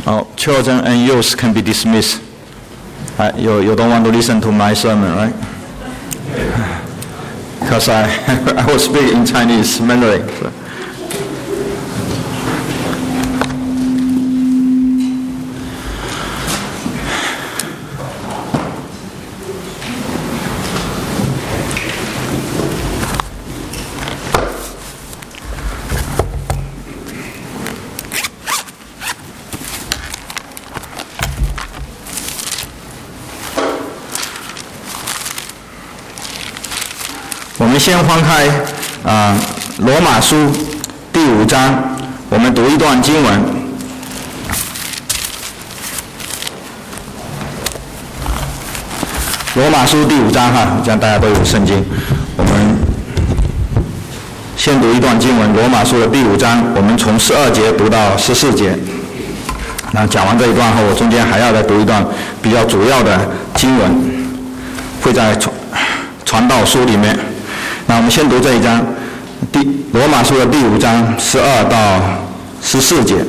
children and youth can be dismissed. You don't want to listen to my sermon, right? Because I will speak in Chinese, Mandarin. So. 我们先翻开罗马书第5章，我们读一段经文。罗马书第5章这样大家都有圣经。我们先读一段经文，罗马书的第5章，我们从12节读到14节。那讲完这一段后，我中间还要再读一段比较主要的经文，会在传道书里面。那我们先读这一章，罗马书的第5章12到14节，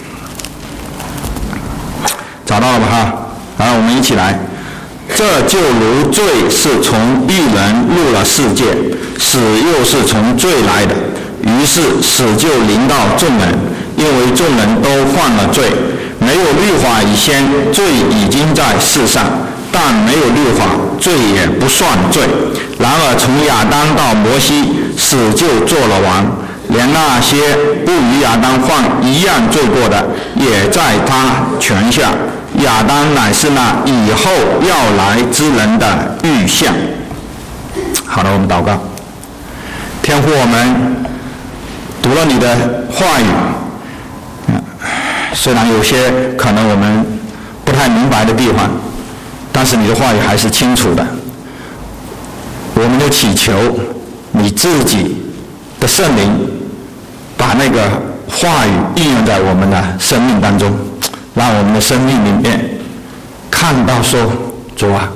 找到了吧然后我们一起来。这就如罪是从一人入了世界，死又是从罪来的，于是死就临到众人，因为众人都犯了罪。没有律法以前，罪已经在世上，但没有律法，罪也不算罪。然而从亚当到摩西，死就做了王，连那些不与亚当犯一样罪过的，也在他权下。亚当乃是那以后要来之人的预像。好了，我们祷告。天父，我们读了你的话语，虽然有些可能我们不太明白的地方，但是你的话语还是清楚的。我们就祈求你自己的圣灵把那个话语应用在我们的生命当中，让我们的生命里面看到说，主啊，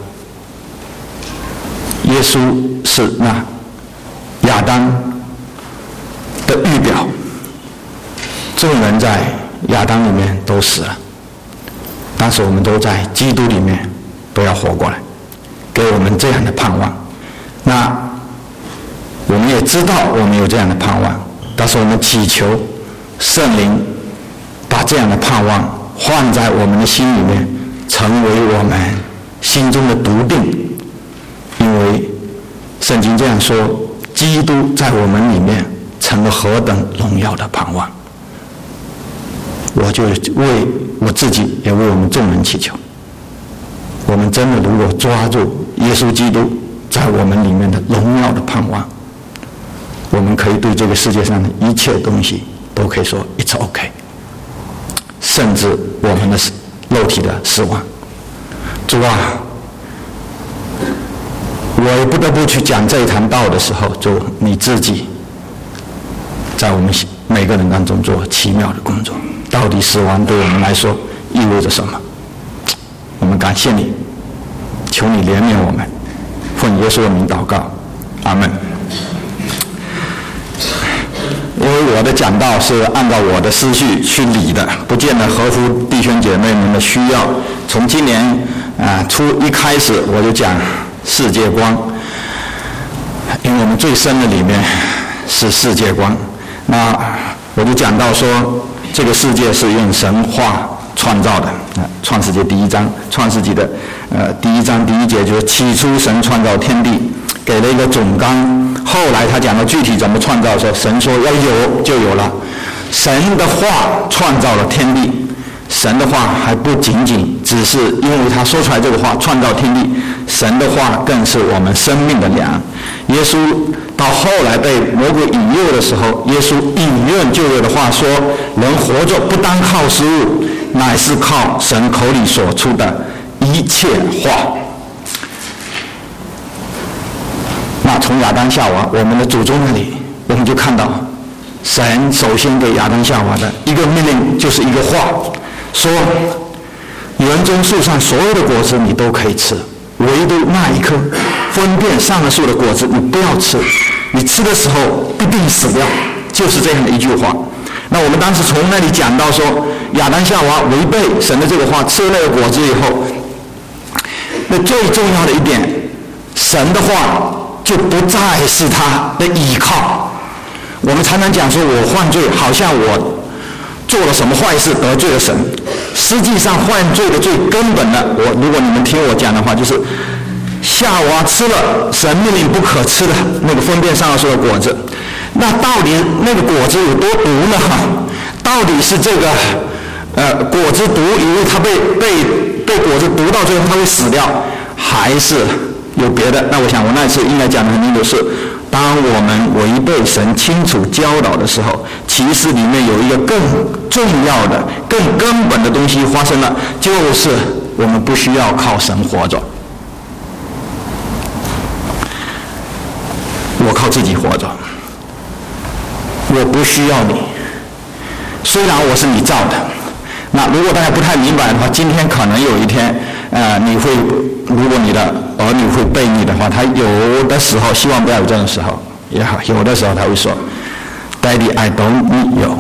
耶稣是那亚当的预表，众人在亚当里面都死了，但是我们都在基督里面都要活过来，给我们这样的盼望。那我们也知道我们有这样的盼望，但是我们祈求圣灵把这样的盼望放在我们的心里面，成为我们心中的笃定。因为圣经这样说，基督在我们里面成了何等荣耀的盼望。我就为我自己也为我们众人祈求，我们真的如果抓住耶稣基督在我们里面的荣耀的盼望，我们可以对这个世界上的一切东西都可以说 It's OK， 甚至我们的肉体的死亡。主啊，我也不得不去讲这一堂道的时候，主你自己在我们每个人当中做奇妙的工作。到底死亡对我们来说意味着什么？我们感谢你，求你怜悯我们，奉耶稣的名祷告，阿们。因为我的讲道是按照我的思绪去理的，不见得合乎弟兄姐妹们的需要。从今年一开始我就讲世界观，因为我们最深的里面是世界观。那我就讲到说，这个世界是用神话创造的。创世纪第1章，创世纪的第1章第1节就是起初神创造天地，给了一个总纲。后来他讲到具体怎么创造的时候，神说要有就有了。神的话创造了天地，神的话还不仅仅只是因为他说出来这个话创造天地，神的话更是我们生命的粮。耶稣到后来被魔鬼引诱的时候，耶稣引用旧约的话说，人活着不单靠食物，乃是靠神口里所出的一切话。那从亚当夏娃我们的祖宗那里，我们就看到神首先给亚当夏娃的一个命令就是一个话，说园中树上所有的果子你都可以吃，唯独那一棵分辨善恶树的果子你不要吃，你吃的时候必定死掉，就是这样的一句话。 那我们当时从那里讲到说，亚当夏娃违背神的这个话，吃了那个果子以后，那最重要的一点，神的话就不再是他的依靠。我们常常讲说，我犯罪好像我做了什么坏事得罪了神，实际上犯罪的最根本的，如果你们听我讲的话，就是夏娃吃了神命令不可吃的那个分辨善恶树的果子。那到底那个果子有多毒呢？到底是这个果子毒，因为它被果子毒到最后它会死掉，还是有别的？那我想我那次应该讲的很清楚，是当我们违背神清楚教导的时候，其实里面有一个更重要的更根本的东西发生了，就是我们不需要靠神活着，我靠自己活着，我不需要你。虽然我是你造的，那如果大家不太明白的话，今天可能有一天如果你的儿女会背你的话，他有的时候，希望不要有这种时候也好，有的时候他会说 Daddy I don't need you。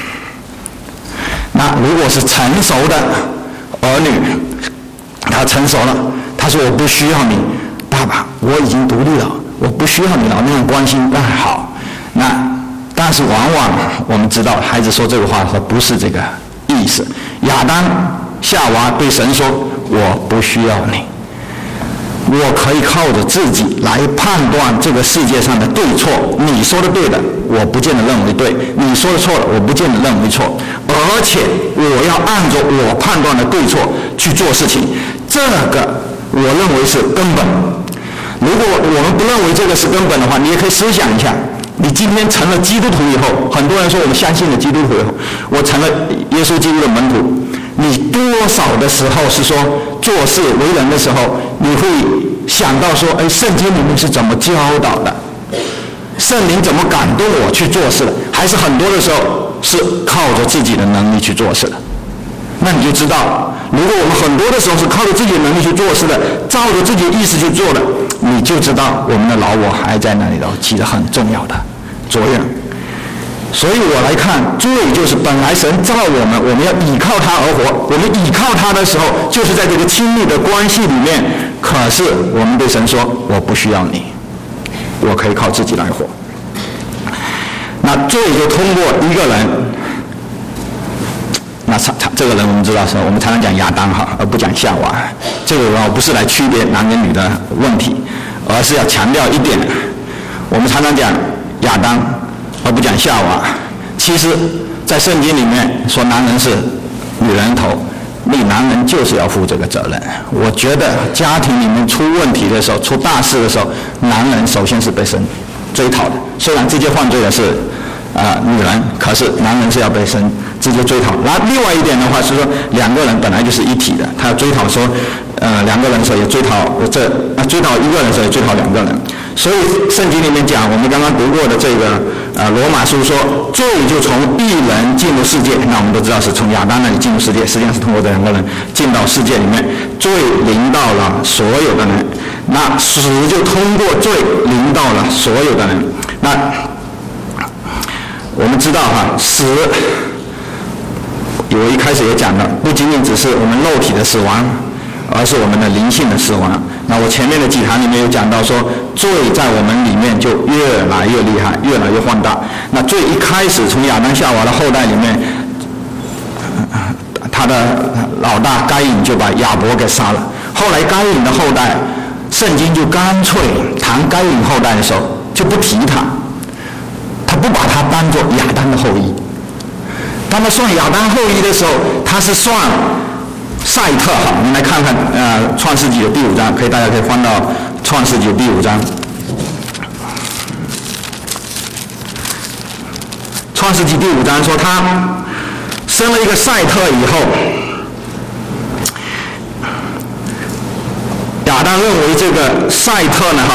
那如果是成熟的儿女，他成熟了，他说我不需要你爸爸，我已经独立了，我不需要你老那样关心，那好。但是往往我们知道孩子说这个话的时候不是这个意思。亚当夏娃对神说，我不需要你，我可以靠着自己来判断这个世界上的对错，你说的对的我不见得认为对，你说的错了我不见得认为错，而且我要按照我判断的对错去做事情，这个我认为是根本。如果我们不认为这个是根本的话，你也可以思想一下，你今天成了基督徒以后，很多人说我们相信了基督徒以后，我成了耶稣基督的门徒，你多少的时候是说做事为人的时候，你会想到说，圣经里面是怎么教导的，圣灵怎么感动我去做事的，还是很多的时候是靠着自己的能力去做事的。那你就知道，如果我们很多的时候是靠着自己的能力去做事的，照着自己的意识去做的，你就知道我们的老我还在那里头起着很重要的作用。所以我来看，罪就是本来神造我们要依靠他而活，我们依靠他的时候，就是在这个亲密的关系里面，可是我们对神说，我不需要你，我可以靠自己来活。那罪就通过一个人，那这个人我们知道是我们常常讲亚当而不讲夏娃。这个不是来区别男跟女的问题，而是要强调一点，我们常常讲亚当而不讲夏娃。其实在圣经里面说男人是女人头，你男人就是要负这个责任。我觉得家庭里面出问题的时候，出大事的时候，男人首先是被神追讨的。虽然直接犯罪的是女人，可是男人是要被神直接追讨。然后另外一点的话是说，两个人本来就是一体的，他要追讨说两个人的时候也追讨追讨一个人的时候也追讨两个人。所以圣经里面讲，我们刚刚读过的这个罗马书说，罪就从一人进入世界。那我们都知道是从亚当那里进入世界，实际上是通过这两个人进到世界里面，罪临到了所有的人。那死就通过罪临到了所有的人。那我们知道死我一开始也讲了，不仅仅只是我们肉体的死亡，而是我们的灵性的死亡。那我前面的几堂里面有讲到说，罪在我们里面就越来越厉害，越来越放大。那罪一开始从亚当夏娃的后代里面，他的老大该隐就把亚伯给杀了。后来该隐的后代，圣经就干脆谈该隐后代的时候就不提他不把他当作亚当的后裔。当他算亚当后裔的时候，他是算赛特。好，我们来看看创世纪的第5章，大家可以翻到创世纪的第5章。创世纪第5章说，他生了一个赛特以后，亚当认为这个赛特呢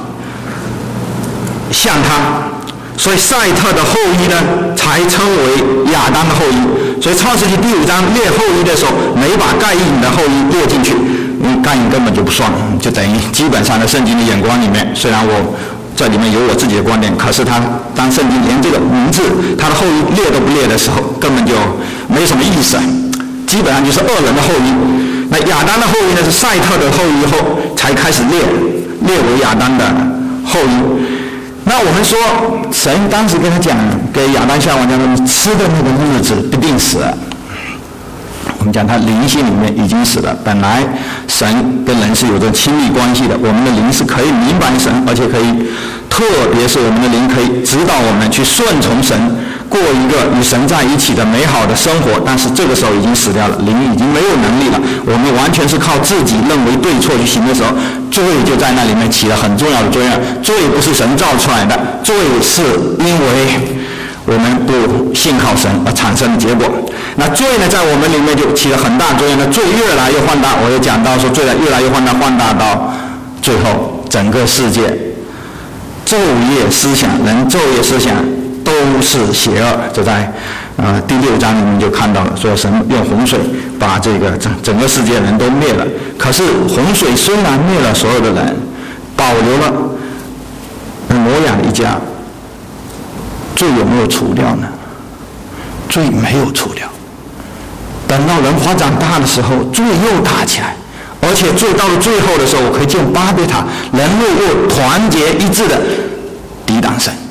像他，所以赛特的后裔呢才称为亚当的后裔。所以创世纪第5章列后裔的时候，没把该隐的后裔列进去，因为该隐根本就不算，就等于基本上在圣经的眼光里面，虽然这里面有我自己的观点，可是当圣经连这个名字他的后裔列都不列的时候，根本就没什么意思，基本上就是恶人的后裔。那亚当的后裔呢，是赛特的后裔后才开始列为亚当的后裔。那我们说神当时跟他讲，给亚当夏娃讲，你吃的那个日子必定死了。我们讲他灵性里面已经死了，本来神跟人是有着亲密关系的，我们的灵是可以明白神，而且可以，特别是我们的灵可以指导我们去顺从神，过一个与神在一起的美好的生活。但是这个时候已经死掉了，灵已经没有能力了，我们完全是靠自己认为对错去行的时候，罪就在那里面起了很重要的作用。罪不是神造出来的，罪是因为我们不信靠神而产生的结果。那罪呢，在我们里面就起了很大作用，那罪越来越放大。我有讲到说，罪越来越放大到最后，整个世界昼夜思想，人昼夜思想都是邪恶。就在第6章里面就看到了，说神用洪水把这个整个世界人都灭了。可是洪水虽然灭了所有的人，保留了挪亚一家，罪有没有除掉呢？罪没有除掉。等到人发展大的时候，罪又大起来，而且罪到了最后的时候，我可以见巴别塔，人类又团结一致的抵挡神。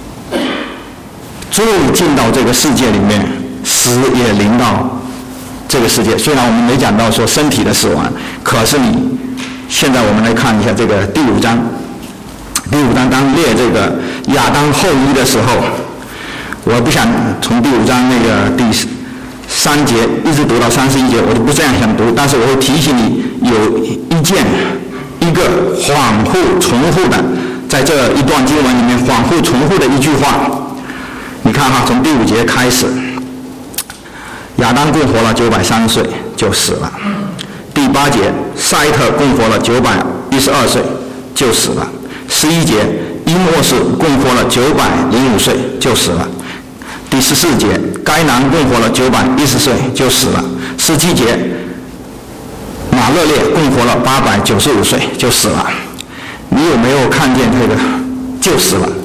罪进到这个世界里面，死也临到这个世界。虽然我们没讲到说身体的死亡，可是现在我们来看一下这个第5章。第5章当列这个亚当后裔的时候，我不想从第5章那个第3节一直读到31节，我就不这样想读，但是我会提醒你有一个反复重复的，在这一段经文里面反复重复的一句话。你看哈，从第5节开始，亚当共活了930岁就死了。第8节，赛特共活了912岁就死了。11节，伊诺士共活了905岁就死了。第14节，该男共活了910岁就死了。17节，马勒列共活了895岁就死了。你有没有看见这个就死了？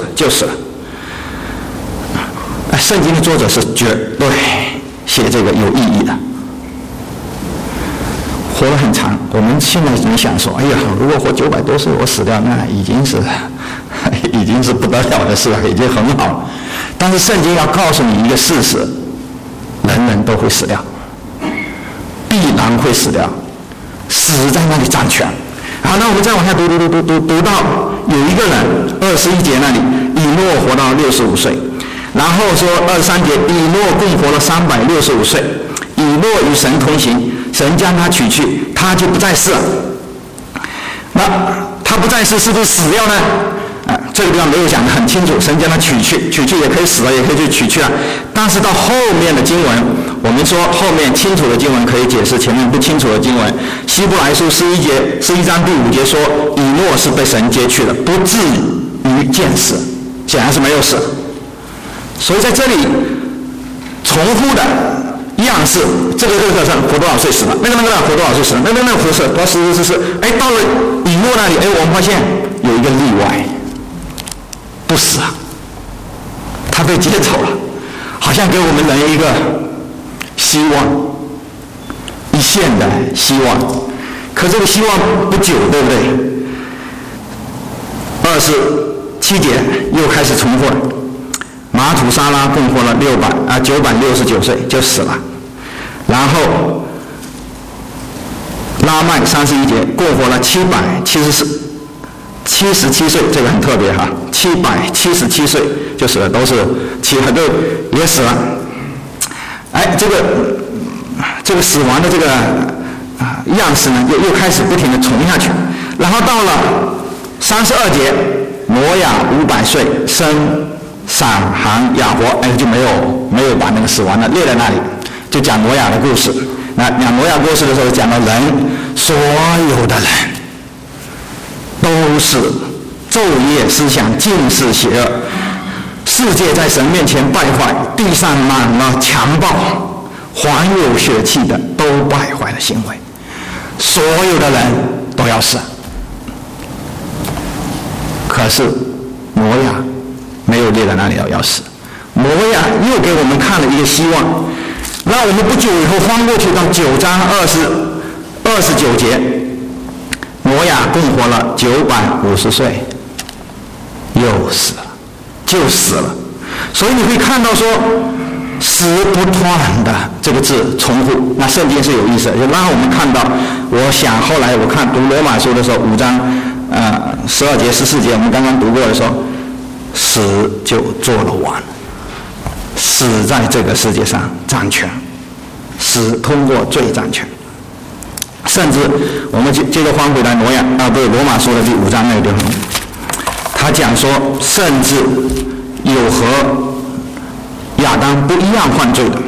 圣经的作者是绝对写这个有意义的，活得很长。我们现在你想说，哎呀，如果活900多岁我死掉，那已经是不得了的事了，已经很好了。但是圣经要告诉你一个事实，人人都会死掉，必然会死掉，死在那里掌权。好，那我们再往下读到有一个人21节那里，以诺活到65岁，然后说23节，以诺共活了365岁，以诺与神同行，神将他取去，他就不再世了。那他不再世是不是死掉呢？这个地方没有讲得很清楚，神将他取去也可以死了，也可以去取去了。但是到后面的经文，我们说后面清楚的经文可以解释前面不清楚的经文。希伯来书11章第5节说，以诺是被神接去了，不至于见死，显然是没有死。所以在这里重复的样式，这个活多少岁死了，那个活多少岁死了，那个活死多少死，到了以诺那里，我们发现有一个例外，不死啊，他被接走了，好像给我们人一个希望，一线的希望。可这个希望不久，对不对？27节又开始重复了。马土沙拉共活了969岁就死了，然后拉麦31节共活了777岁，这个很特别哈，777岁就死了，都是都也死了。这个死亡的这个样式呢，又开始不停的重下去，然后到了32节，挪亚500岁生闪、含、亚伯，就没有把那个死亡的列在那里，就讲挪亚的故事。那讲挪亚故事的时候，讲到人，所有的人都是昼夜思想尽是邪恶，世界在神面前败坏，地上满了强暴，还有血气的都败坏的行为，所有的人都要死。 可是挪亚没有列在那里要死。挪亚又给我们看了一个希望，让我们不久以后翻过去到9章29节，挪亚共活了950岁，又死了，就死了。所以你会看到说死不断的这个字重复，那圣经是有意思的，就让我们看到，我想后来我看读罗马书的时候5章12节14节我们刚刚读过的时候，死就做了完，死在这个世界上掌权，死通过罪掌权。甚至我们接着翻回来罗马书的第5章那个地方，他讲说甚至有和亚当不一样犯罪的。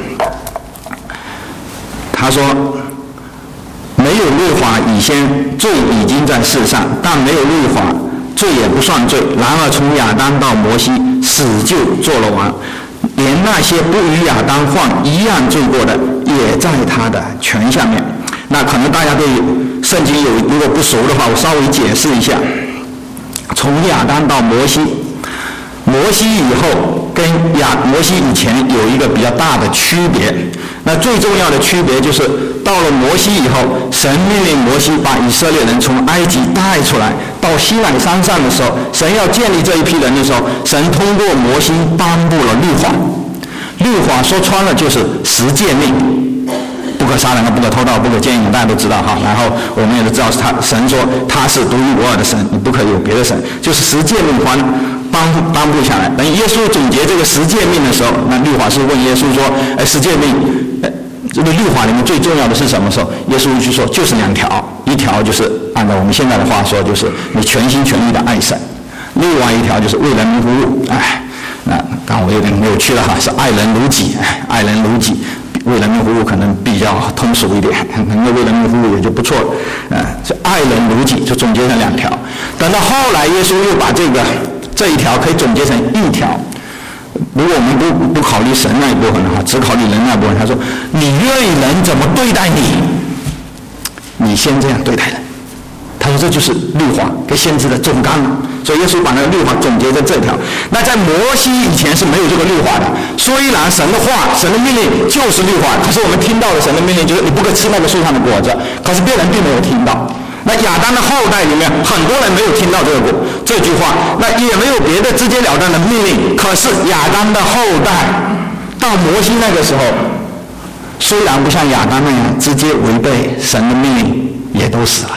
他说没有律法以前，罪已经在世上，但没有律法，罪也不算罪。然而从亚当到摩西，死就做了完，连那些不与亚当犯一样罪过的，也在他的权下面。那可能大家对圣经如果不熟的话，我稍微解释一下。从亚当到摩西，摩西以后跟摩西以前有一个比较大的区别。那最重要的区别就是到了摩西以后，神命令摩西把以色列人从埃及带出来，到西乃山上的时候，神要建立这一批人的时候，神通过摩西颁布了律法。律法说穿了就是10诫命，不可杀人，不可偷盗，不可奸淫，大家都知道哈。然后我们也都知道神说他是独一无二的神，你不可以有别的神，就是10诫命颁布下来。等耶稣总结这个10诫命的时候，那律法师问耶稣说10诫命这个律法里面最重要的是什么时候？耶稣就说就是2条，一条就是按照我们现在的话说，就是你全心全意的爱神，另外一条就是为人民服务。那刚我有点扭曲了哈，是爱人如己，爱人如己，为人民服务可能比较通俗一点，能够为人民服务也就不错了。就爱人如己就总结成2条。等到后来耶稣又把这一条可以总结成1条。如果我们不考虑神那一部分的话，只考虑人那一部分，他说你愿意人怎么对待你，你先这样对待人。他说这就是律法跟先知的总纲，所以耶稣把那个律法总结在这条。那在摩西以前是没有这个律法的，虽然神的话神的命令就是律法，可是我们听到的神的命令就是你不可吃那个树上的果子，可是别人并没有听到。那亚当的后代里面很多人没有听到这句话，那也没有别的直截了当的命令。可是亚当的后代到摩西那个时候，虽然不像亚当那样直接违背神的命令，也都死了。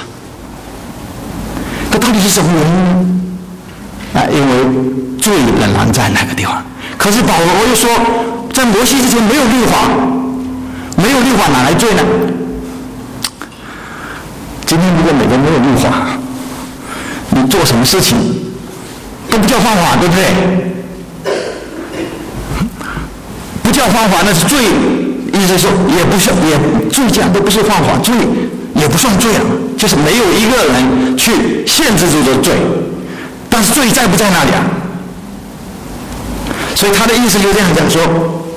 这到底是什么原因呢？因为罪仍然在那个地方。可是保罗又说，在摩西之前没有律法，没有律法哪来罪呢？今天如果美国没有律法，你做什么事情都不叫犯法，对不对？不叫犯法那是罪，意思说罪加都不是犯法，罪也不算罪了，就是没有一个人去限制住这罪，但是罪在不在那里啊？所以他的意思就这样讲说，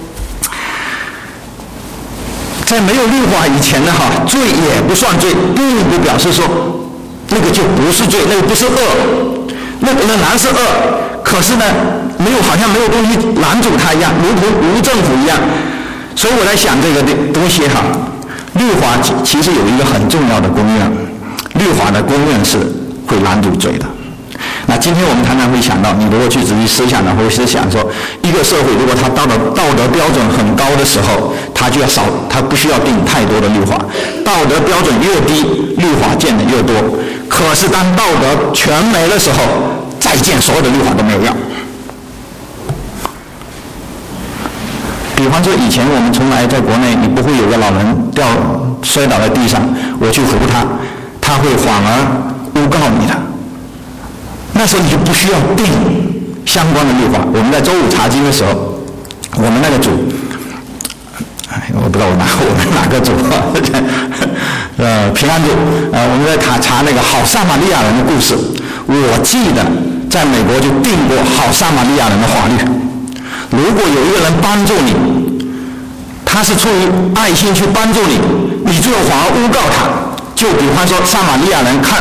在没有律法以前呢，罪也不算罪，并不表示说那个就不是罪，那个不是恶，那个仍然是恶，可是呢，好像没有东西拦阻他一样，如同无政府一样。所以我在想这个东西律法其实有一个很重要的功用，律法的功用是会拦阻罪的。那今天我们常常会想到，你如果去仔细思想的，会是想说，一个社会如果它道德标准很高的时候，它不需要定太多的律法；道德标准越低，律法建的越多。可是当道德全没的时候，再建所有的律法都没有用。比方说以前我们从来在国内，你不会有个老人摔倒在地上，我去扶他，他会反而诬告你的。那时候你就不需要定相关的律法。我们在周五查经的时候，我们那个组，我不知道我们哪个组，平安组，我们在查那个好撒玛利亚人的故事。我记得在美国就定过好撒玛利亚人的法律。如果有一个人帮助你，他是出于爱心去帮助你，你最后反而诬告他。就比方说撒玛利亚人看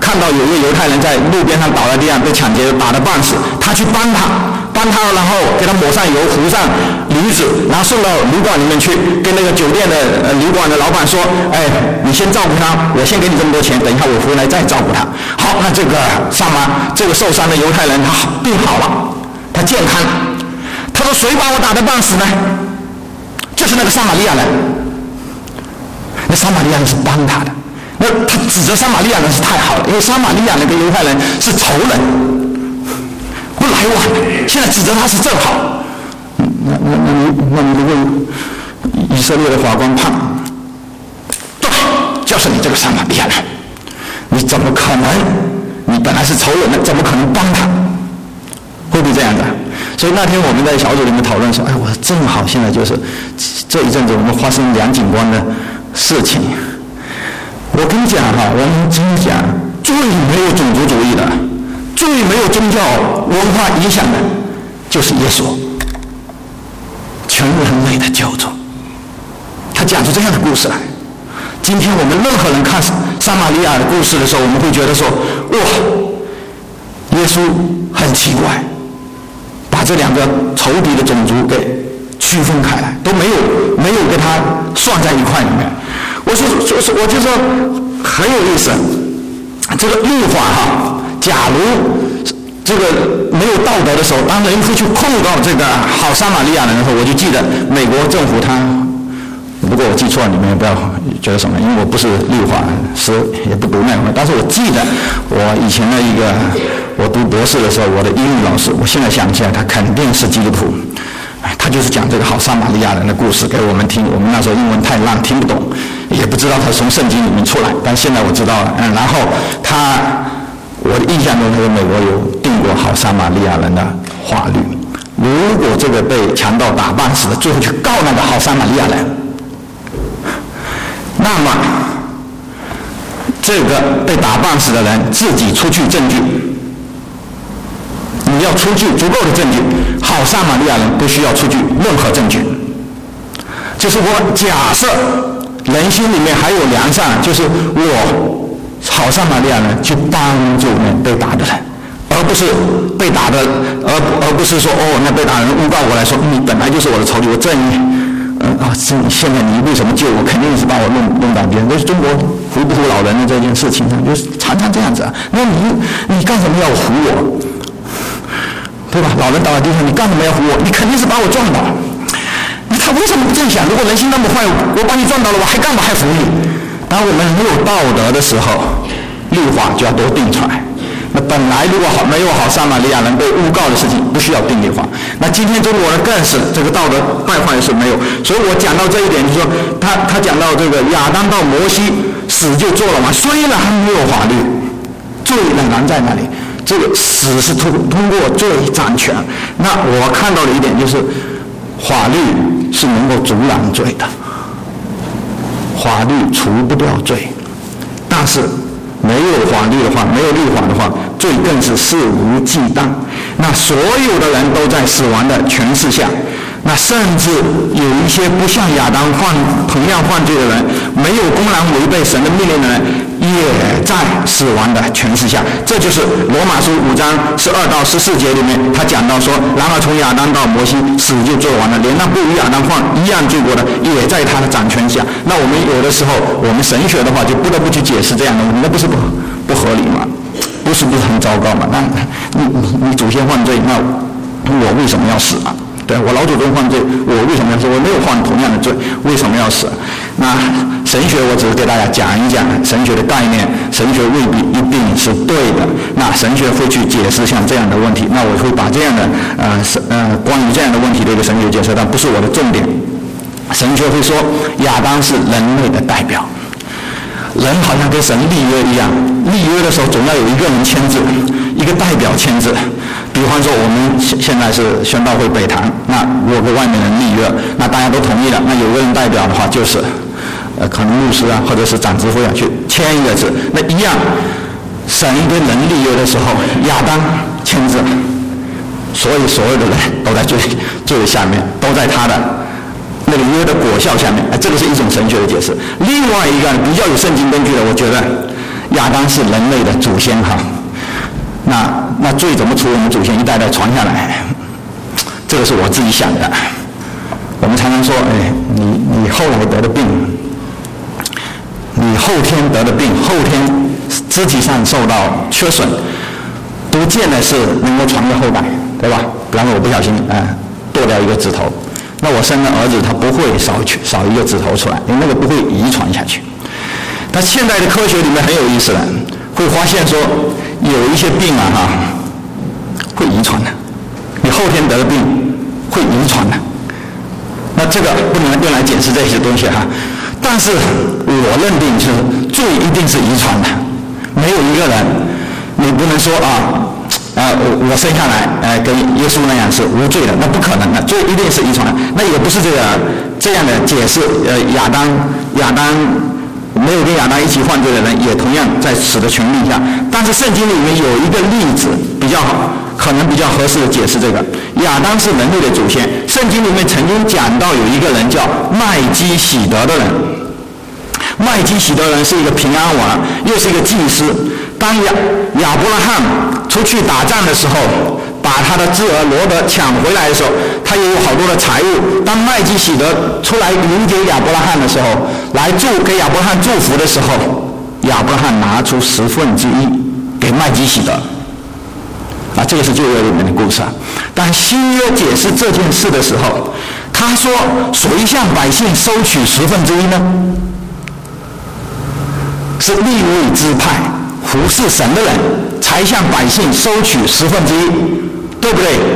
看到有一个犹太人在路边上倒在地上被抢劫打得半死，他去帮他，然后给他抹上油，糊上驴子，然后送到旅馆里面去，跟那个酒店的旅馆的老板说，哎，你先照顾他，我先给你这么多钱，等一下我回来再照顾他。好，那这个受伤的犹太人他病好了，他健康。他说谁把我打得半死呢？就是那个撒玛利亚人。那撒玛利亚人是帮他的，那他指责撒玛利亚人是太好了，因为撒玛利亚人跟犹太人是仇人，不来往的，现在指责他是正好。那你就问以色列的法官判，对，就是你这个撒玛利亚人，你怎么可能？你本来是仇人的，怎么可能帮他？会不会这样子？所以那天我们在小组里面讨论说，哎，我正好现在就是这一阵子我们发生梁警官的事情。我跟你讲哈，我们真讲最没有种族主义的、最没有宗教文化影响的，就是耶稣，全人类的救主。他讲出这样的故事来。今天我们任何人看撒玛利亚的故事的时候，我们会觉得说，哇，耶稣很奇怪，把这两个仇敌的种族给区分开来，都没有跟他算在一块里面。我就说很有意思，这个律法哈，假如这个没有道德的时候，当人会去控告这个好撒玛利亚人的时候，我就记得美国政府他，如果我记错了，你们也不要觉得什么，因为我不是律法师，也不读那个，但是我记得我以前的我读博士的时候，我的英语老师，我现在想起来，他肯定是基督徒，他就是讲这个好撒玛利亚人的故事给我们听。我们那时候英文太烂，听不懂，也不知道他从圣经里面出来，但现在我知道了。然后我的印象中，那个美国有定过好撒玛利亚人的法律。如果这个被强盗打半死的，最后去告那个好撒玛利亚人，那么这个被打半死的人自己出具证据，你要出具足够的证据，好撒玛利亚人不需要出具任何证据。就是我假设人心里面还有良善，就是我好撒玛利亚人去帮助那被打的人，而不是被打的，而不是说那被打人诬告我来说你本来就是我的仇敌，我正义。现在你为什么救我？肯定是把我弄到别人。这是中国扶不扶老人的这件事情上，就是常常这样子啊。那你干什么要扶我？对吧？老人倒在地上，你干什么要扶我？你肯定是把我撞倒。他为什么不这样想？如果人心那么坏，我把你撞倒了，我还干嘛还扶你？当我们没有道德的时候，律法就要多定出来。那本来如果没有好撒玛利亚人被诬告的事情，不需要定律法。那今天中国人更是这个道德败坏是没有。所以我讲到这一点，就是说他讲到这个亚当到摩西死就做了嘛，虽然没有法律，罪仍然在那里。这个死是通过罪掌权。那我看到的一点就是，法律是能够阻拦罪的，法律除不掉罪，但是没有法律的话，没有律法的话，罪更是肆无忌惮。那所有的人都在死亡的权势下，那甚至有一些不像亚当同样犯罪的人，没有公然违背神的命令的人，也在死亡的权势下。这就是罗马书5章12到14节里面他讲到说，然而从亚当到摩西，死就做完了，连那不与亚当犯一样罪过的，也在他的掌权下。那我们有的时候我们神学的话就不得不去解释这样的问题，那不是不合理吗？不是很糟糕吗？那你祖先犯罪，那我为什么要死啊？对，我老祖宗犯罪，我为什么要死？我没有犯同样的罪，为什么要死？那神学我只是给大家讲一讲神学的概念，神学未必一定是对的。那神学会去解释像这样的问题，那我会把这样的关于这样的问题的一个神学解释，但不是我的重点。神学会说亚当是人类的代表，人好像跟神立约一样，立约的时候总要有一个人签字，一个代表签字。比方说我们现在是宣道会北堂，那如果跟外面人立约，那大家都同意了，那有个人代表的话就是可能牧师啊，或者是长执会啊去签一个字。那一样，神跟人立约的时候，亚当签字，所以所有的人都在罪下面，都在他的那个约的果效下面。这个是一种神学的解释。另外一个比较有圣经根据的，我觉得亚当是人类的祖先哈。那罪怎么从我们祖先一代代传下来？这个是我自己想的。我们常常说，你后来得的病，你后天得的病，后天肢体上受到缺损，不见得是能够传给后代，对吧？比方说我不小心剁掉一个指头，那我生的儿子他不会少一个指头出来，因为那个不会遗传下去。但现在的科学里面很有意思的，会发现说有一些病会遗传的，你后天得的病会遗传的。那这个不能用来解释这些东西但是我认定是罪一定是遗传的，没有一个人，你不能说我生下来跟耶稣那样是无罪的，那不可能的，罪一定是遗传的。那也不是这样的解释。亚当没有跟亚当一起犯罪的人，也同样在死的权利下。但是圣经里面有一个例子可能比较合适的解释这个。亚当是人类的祖先，圣经里面曾经讲到有一个人叫麦基洗德的人。麦基洗德人是一个平安王，又是一个祭司。当亚伯拉罕出去打仗的时候，把他的侄儿罗德抢回来的时候，他也有好多的财物。当麦基洗德出来迎接亚伯拉罕的时候，来给亚伯拉罕祝福的时候，亚伯拉罕拿出1/10给麦基洗德。这个是旧约里面的故事但新约解释这件事的时候，他说谁向百姓收取1/10呢？是利未支派服侍神的人才向百姓收取1/10，对不对？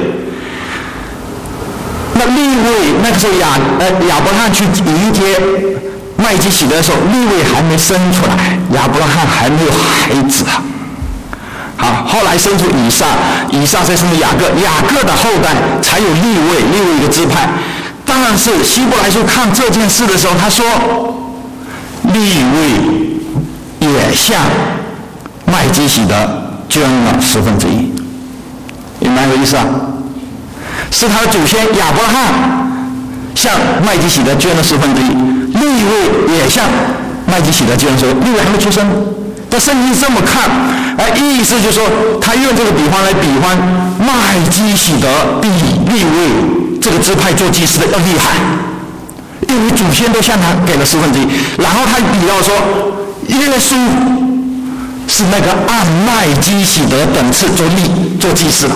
那利未那个时候亚伯拉罕去迎接麦基洗德的时候，利未还没生出来，亚伯拉罕还没有孩子好，后来生出以撒，以撒再生出雅各，雅各的后代才有利未一个支派。但是希伯来书看这件事的时候，他说利未也向麦基洗德捐了1/10，明白这个意思是他的祖先亚伯拉罕向麦基洗德捐了1/10，利未也向麦基洗德捐了1/10，利未还没出生。但圣经这么看，意思就是说，他用这个比方来比方麦基洗德比利未这个支派做祭司的要厉害，因为祖先都向他给了1/10，然后他比到说，耶稣是那个按麦基洗德等次做祭司了。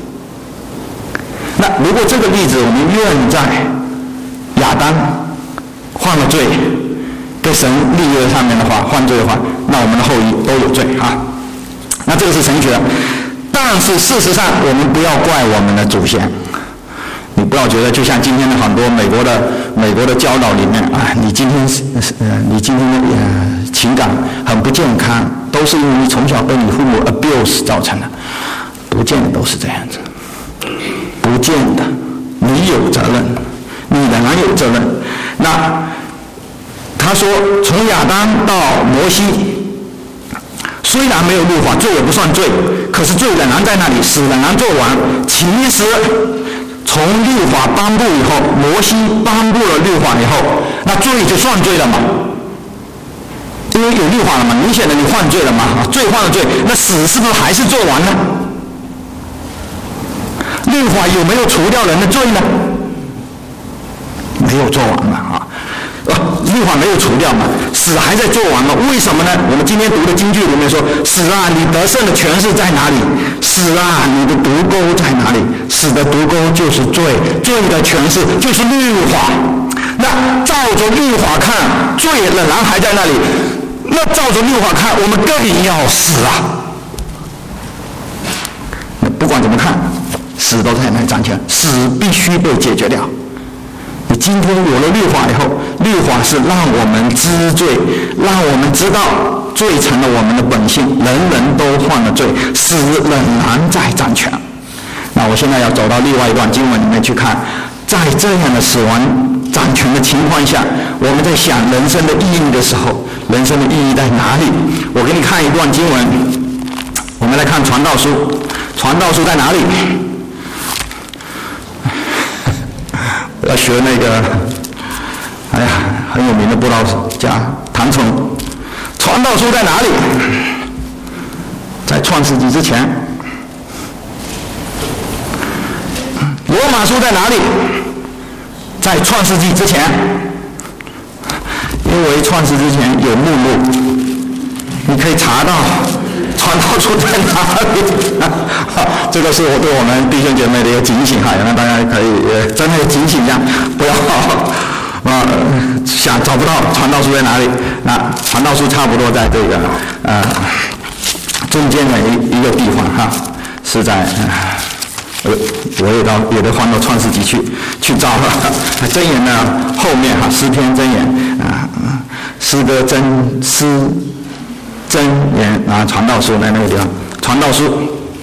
那如果这个例子我们用在亚当犯了罪，对神立约上面的话，犯罪的话，那我们的后裔都有罪那这个是神学的。但是事实上，我们不要怪我们的祖先。你不要觉得就像今天的很多美国的教导里面你今天的情感很不健康，都是因为你从小被你父母 abuse 造成的，不见得都是这样子，不见得。你有责任，你仍然有责任。那他说，从亚当到摩西，虽然没有律法，罪也不算罪，可是罪仍然在那里，死仍然做完。其实从律法颁布以后，摩西颁布了律法以后，那罪就算罪了嘛，因为有律法了嘛，明显的你犯罪了嘛，罪犯了罪，那死是不是还是做完了？律法有没有除掉人的罪呢？没有做完了律法没有除掉嘛，死还在做完嘛？为什么呢？我们今天读的经句里面说，死你得胜的权势在哪里？死你的毒钩在哪里？死的毒钩就是罪，罪的权势就是律法。那照着律法看，罪仍然还在那里，那照着律法看，我们更要死不管怎么看，死都在那里掌权，死必须被解决掉。你今天有了律法以后，律法是让我们知罪，让我们知道罪成了我们的本性，人人都犯了罪，死仍然在掌权。那我现在要走到另外一段经文里面去看，在这样的死亡掌权的情况下，我们在想人生的意义的时候，人生的意义在哪里？我给你看一段经文，我们来看传道书，传道书在哪里？要学那个很有名的布道家唐崇，传传道书在哪里？在创世纪之前。罗马书在哪里？在创世纪之前。因为创世之前有目录，你可以查到传道书在哪里。这个是我对我们弟兄姐妹的一个警醒哈，让大家可以真的警醒一下，不要想找不到传道书在哪里。那传道书差不多在这个中间的一个地方哈，是在我也得换到创世纪去找箴言呢后面哈，诗篇箴言诗歌箴言传道书在那个地方。传道书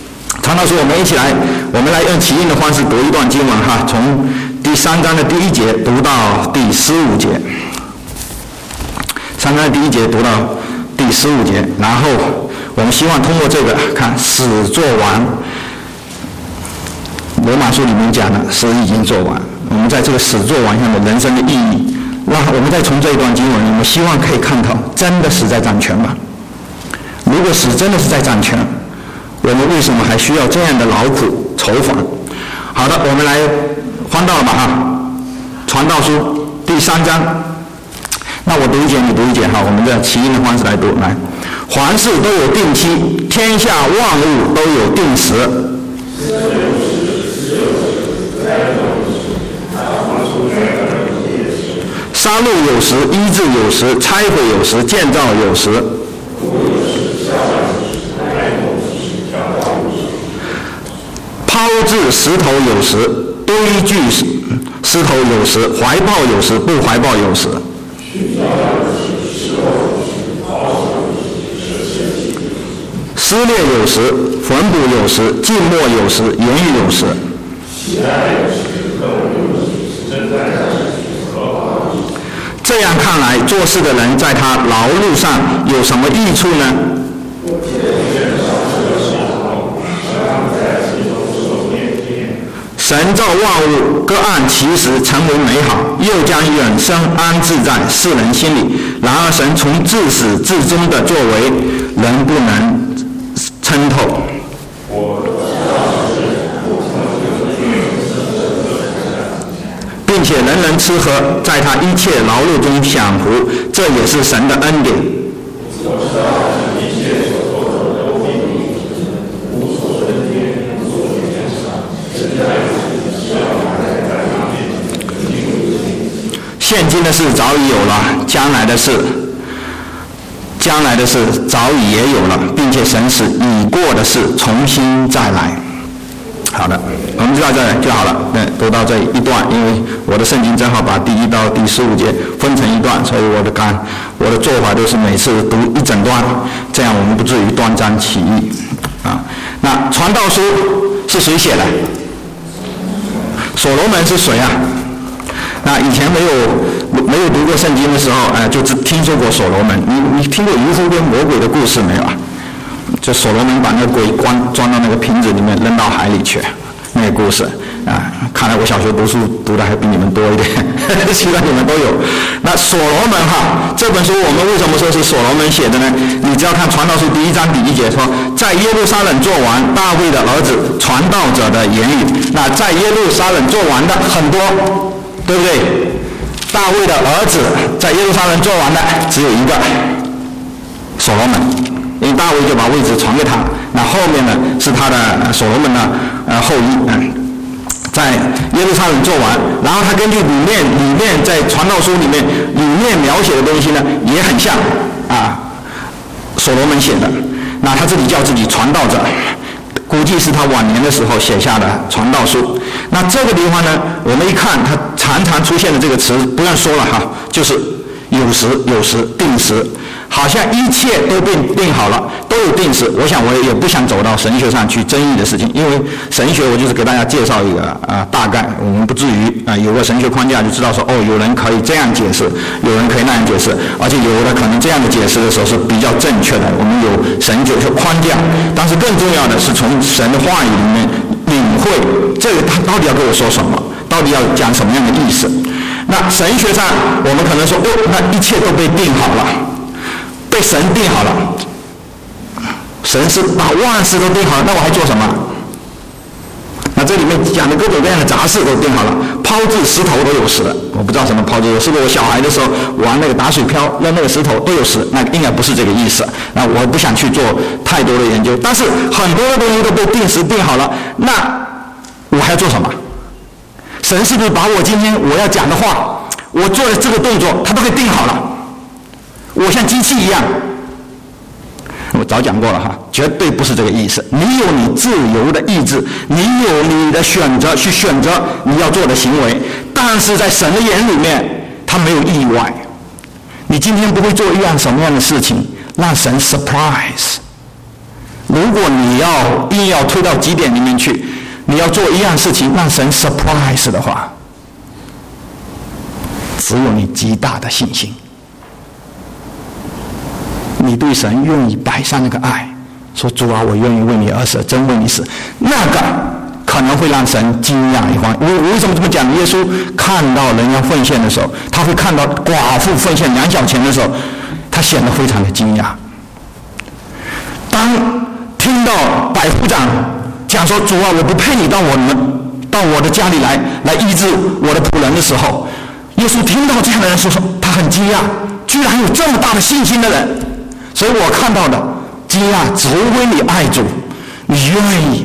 我们来用起印的方式读一段经文哈，从第3章的第1节读到第15节。3章的第1节读到第15节，然后我们希望通过这个看始做完。罗马书里面讲的始已经做完，我们在这个始做完上的人生的意义，那我们再从这一段经文，我们希望可以看到真的始在掌权吗？如果始真的是在掌权，我们为什么还需要这样的劳苦愁烦？好的，我们来翻到了吧哈，传道书第3章，那我读一节你读一节哈，我们的起印的方式来读。来，凡事都有定期，天下万物都有定时。杀戮有时，医治有时，拆毁有时，建造有时。抛掷石头有时，堆聚石头有时，怀抱有时，不怀抱有时。撕裂有时，缝补有时，静默有时，言语有时。这样看来，做事的人在他劳碌上有什么益处呢？神造万物，各按其时成为美好，又将永生安置在世人心里。然而神从自始至终的作为，人不能参透。并且人人吃喝，在他一切劳碌中享福，这也是神的恩典。现今的事早已有了，将来的事早已也有了，并且神使已过的事重新再来。好的，我们就到这里就好了。读到这一段，因为我的圣经正好把第1到第15节分成一段，所以我的做法都是每次读一整段，这样我们不至于断章取义啊。那传道书是谁写的？所罗门是谁啊？那以前没有读过圣经的时候，就只听说过所罗门。你听过渔夫跟魔鬼的故事没有啊？就所罗门把那个鬼装到那个瓶子里面扔到海里去，那个故事啊，看来我小学读书读的还比你们多一点，其他你们都有。那所罗门哈，这本书我们为什么说是所罗门写的呢？你只要看传道书第1章第1节说，在耶路撒冷做完大卫的儿子传道者的言语。那在耶路撒冷做完的很多，对不对？大卫的儿子在耶路撒冷做完的只有一个，所罗门。因为大卫就把位置传给他，那后面呢是他的所罗门的后裔，在耶路撒冷做完，然后他根据里面在传道书里面描写的东西呢也很像所罗门写的，那他自己叫自己传道者，估计是他晚年的时候写下的传道书。那这个地方呢，我们一看他常常出现的这个词，不用说了哈，就是有时定时。好像一切都定好了，都有定时。我想我也不想走到神学上去争议的事情，因为神学我就是给大家介绍一个大概，我们不至于有个神学框架就知道说有人可以这样解释，有人可以那样解释，而且有的可能这样的解释的时候是比较正确的。我们有神学框架，但是更重要的是从神的话语里面领会这个他到底要跟我说什么，到底要讲什么样的意思。那神学上我们可能说那一切都被定好了。 被神定好了，神是把万事都定好了，那我还做什么？那这里面讲的各种各样的杂事都定好了，抛掷石头都有死，我不知道什么抛掷，是不是我小孩的时候玩那个打水漂扔那个石头都有死？那应该不是这个意思。那我不想去做太多的研究，但是很多的东西都被定时定好了，那我还要做什么？神是不是把我今天我要讲的话，我做的这个动作他都给定好了，我像机器一样？我早讲过了哈，绝对不是这个意思。你有你自由的意志，你有你的选择去选择你要做的行为，但是在神的眼里面他没有意外。你今天不会做一样什么样的事情让神 surprise？ 如果你硬要推到极点里面去，你要做一样事情让神 surprise 的话，只有你极大的信心，你对神愿意摆上那个爱，说主啊，我愿意为你而死，真为你死，那个可能会让神惊讶一番。为什么这么讲？耶稣看到人要奉献的时候，他会看到寡妇奉献2小钱的时候，他显得非常的惊讶。当听到百夫长讲说主啊，我不配你到我的家里来医治我的仆人的时候，耶稣听到这样的人说他很惊讶，居然有这么大的信心的人。所以我看到的惊讶，除非你爱主，你愿意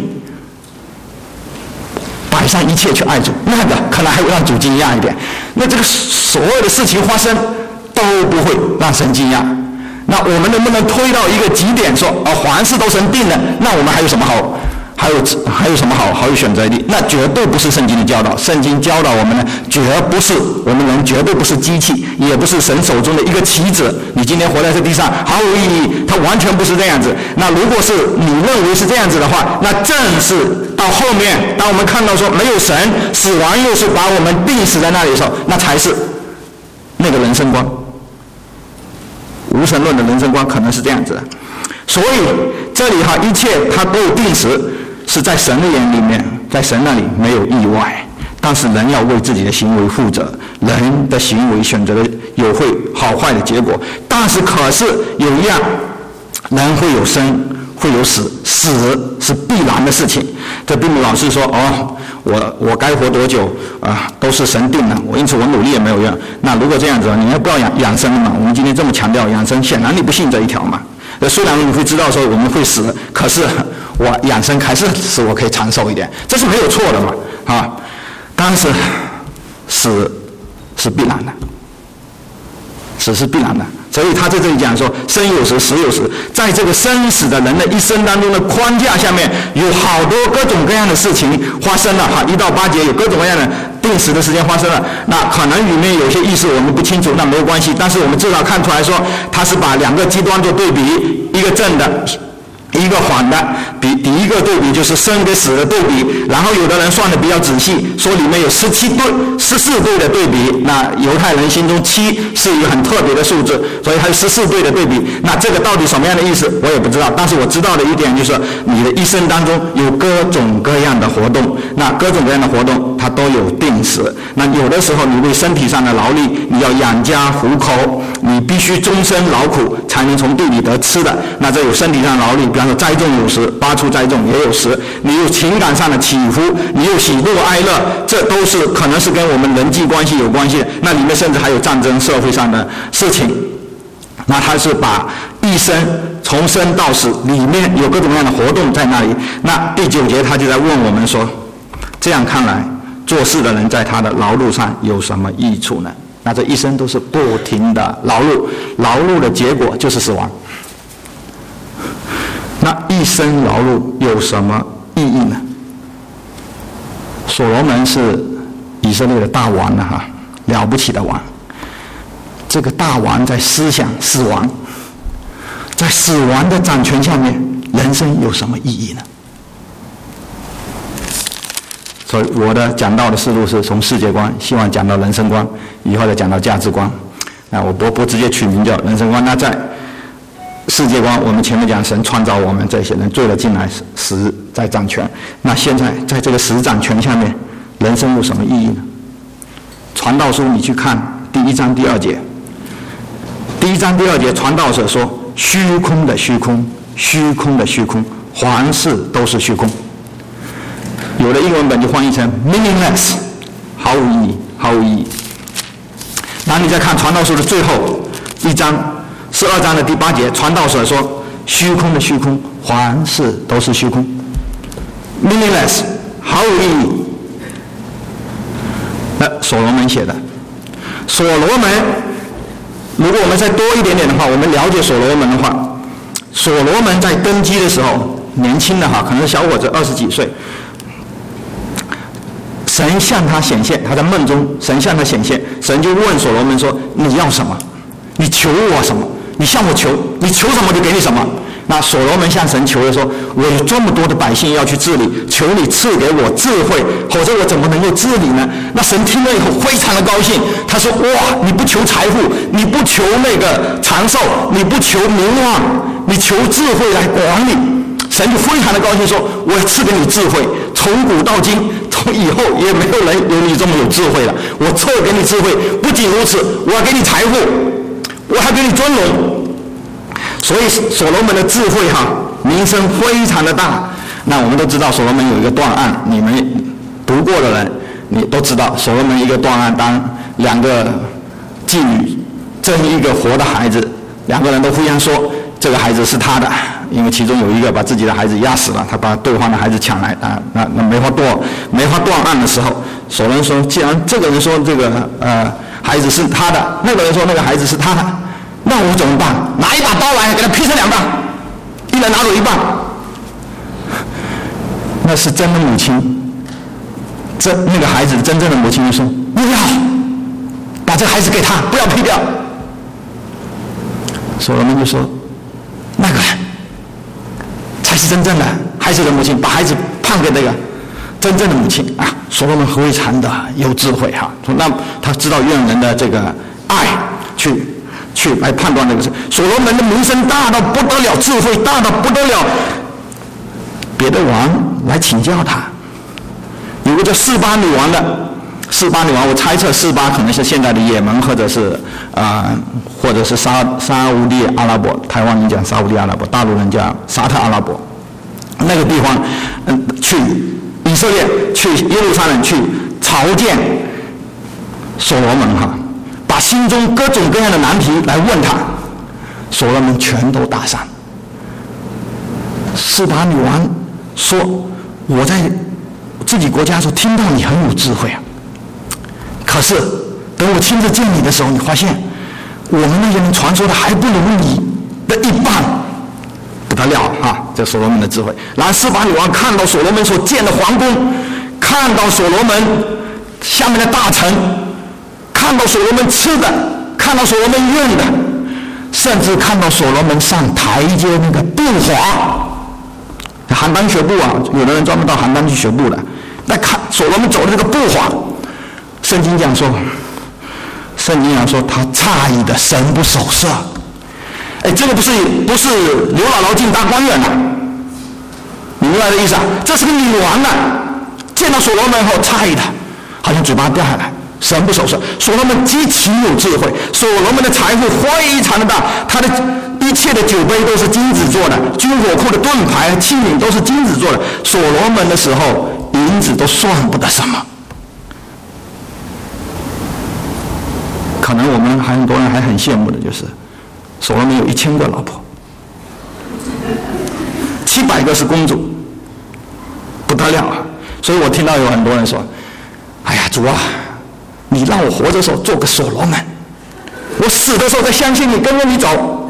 摆上一切去爱主，那个可能还会让主惊讶一点。那这个所有的事情发生都不会让神惊讶。那我们能不能推到一个极点说凡事都神定了，那我们还有什么好有选择力？那绝对不是圣经的教导。圣经教导我们呢，我们人绝对不是机器，也不是神手中的一个棋子。你今天活在这地上毫无意义，它完全不是这样子。那如果是你认为是这样子的话，那正是到后面，当我们看到说没有神，死亡又是把我们钉死在那里的时候，那才是那个人生观。无神论的人生观可能是这样子的。所以这里一切它都有定时，是在神的眼里面，在神那里没有意外。但是人要为自己的行为负责，人的行为选择的有会好坏的结果。但是可是有一样，人会有生会有死，死是必然的事情。这并不老是说我该活多久都是神定的，因此我努力也没有用。那如果这样子，你要不要养生嘛？我们今天这么强调养生，显然你不信这一条嘛。虽然你会知道说我们会死，可是我养生还是使我可以长寿一点，这是没有错的嘛但是死是必然的，死是必然的。所以他在这里讲说生有时死有时，在这个生死的人的一生当中的框架下面，有好多各种各样的事情发生了1到8节有各种各样的定时的时间发生了。那可能里面有些意思我们不清楚，那没有关系，但是我们至少看出来说他是把2个极端做对比，一个正的一个反的。第一个对比就是生跟死的对比，然后有的人算的比较仔细，说里面有14对的对比。那犹太人心中7是一个很特别的数字，所以还有14对的对比。那这个到底什么样的意思我也不知道，但是我知道的一点就是你的一生当中有各种各样的活动，那各种各样的活动它都有定时。那有的时候你为身体上的劳力，你要养家糊口，你必须终身劳苦才能从地里得吃的，那这有身体上的劳力，比方说栽种有时，拔除栽种也有时，你有情感上的起伏，你有喜怒哀乐，这都是可能是跟我们人际关系有关系的。那里面甚至还有战争社会上的事情。那他是把一生从生到死里面有各种各样的活动在那里。那第9节他就在问我们说，这样看来做事的人在他的劳碌上有什么益处呢？那这一生都是不停的劳碌，劳碌的结果就是死亡。那一生劳碌有什么意义呢？所罗门是以色列的大王了不起的王。这个大王在思想死亡，在死亡的掌权下面，人生有什么意义呢？所以我的讲道的思路是从世界观，希望讲到人生观，以后再讲到价值观。我不直接取名叫人生观。那在世界观，我们前面讲神创造我们这些人，罪了进来，死在掌权。那现在在这个死掌权下面，人生有什么意义呢？传道书你去看第1章第2节，第1 1章第2节，传道者说：虚空的虚空，虚空的虚空，凡事都是虚空。有的英文本就翻译成 meaningless， 毫无意义，毫无意义。然后你再看传道书的最后1章12章的第8节，传道者说：虚空的虚空，凡事都是虚空 ，meaningless， 毫无意义。那所罗门写的，所罗门，如果我们再多一点点的话，我们了解所罗门的话，所罗门在登基的时候，年轻的哈，可能是小伙子20几岁，神向他显现，他在梦中，神向他显现，神就问所罗门说：你要什么？你求我什么？你向我求，你求什么就给你什么。那所罗门向神求的说：我有这么多的百姓要去治理，求你赐给我智慧，否则我怎么能够治理呢？那神听了以后非常的高兴，他说：哇，你不求财富，你不求那个长寿，你不求名望，你求智慧来管理。神就非常的高兴说：我要赐给你智慧，从古到今，从以后也没有人有你这么有智慧了。我赐给你智慧，不仅如此，我要给你财富，我还给你尊荣。所以所罗门的智慧名声非常的大。那我们都知道所罗门有一个断案，你们读过的人你都知道，所罗门一个断案，当2个妓女争一个活的孩子，2个人都互相说这个孩子是他的，因为其中有一个把自己的孩子压死了，他把对方的孩子抢来那没法断案的时候，所罗门说，既然这个人说这个孩子是他的，那个人说那个孩子是他的，那我怎么办？拿一把刀来给他劈成2半，一人拿走1半。那是真的母亲，那个孩子真正的母亲就说：不要把这个孩子给他，不要劈掉。所罗门就说：那个人才是真正的孩子的母亲，把孩子判给那个真正的母亲啊！所罗门非常的有智慧说那他知道用人的这个爱去来判断这个事。所罗门的名声大到不得了，智慧大到不得了，别的王来请教他。有个叫示巴女王的，示巴女王，我猜测示巴可能是现在的也门，或者是沙烏地阿拉伯，台湾人讲沙烏地阿拉伯，大陆人讲沙特阿拉伯。那个地方，去以色列，去耶路撒冷去朝见所罗门把心中各种各样的难题来问他，所罗门全都答上。示巴女王说：我在自己国家的时候听到你很有智慧可是等我亲自见你的时候，你发现我们那些人传说的还不如你的1半，不得了这所罗门的智慧。然后示巴女王看到所罗门所建的皇宫，看到所罗门下面的大臣，看到所罗门吃的，看到所罗门用的，甚至看到所罗门上台阶那个步伐，邯郸学步有的人专门到邯郸去学步的，那看所罗门走的这个步伐，圣经讲说他诧异的神不守舍。这个不是刘姥姥进大观园你明白的意思这是个女王见到所罗门后诧异的，好像嘴巴掉下来，神不守舍。所罗门极其有智慧，所罗门的财富非常的大，他的一切的酒杯都是金子做的，军火库的盾牌器皿都是金子做的。所罗门的时候，银子都算不得什么。可能我们很多人还很羡慕的就是所罗门有1000个老婆，700个是公主，不得了所以我听到有很多人说：哎呀，主你让我活着的时候做个所罗门，我死的时候再相信你，跟着你走。